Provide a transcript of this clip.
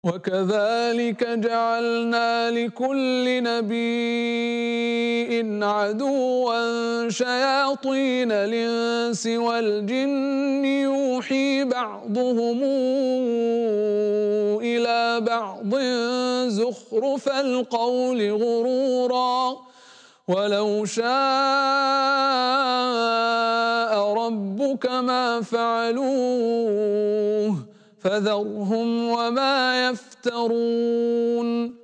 وكذلك جعلنا لكل نبي عدوا شياطين الإنس والجن يوحي بعضهم إلى بعض زخرف القول غرورا ولو شاء ربك ما فعلوه فذرهم وما يفترون.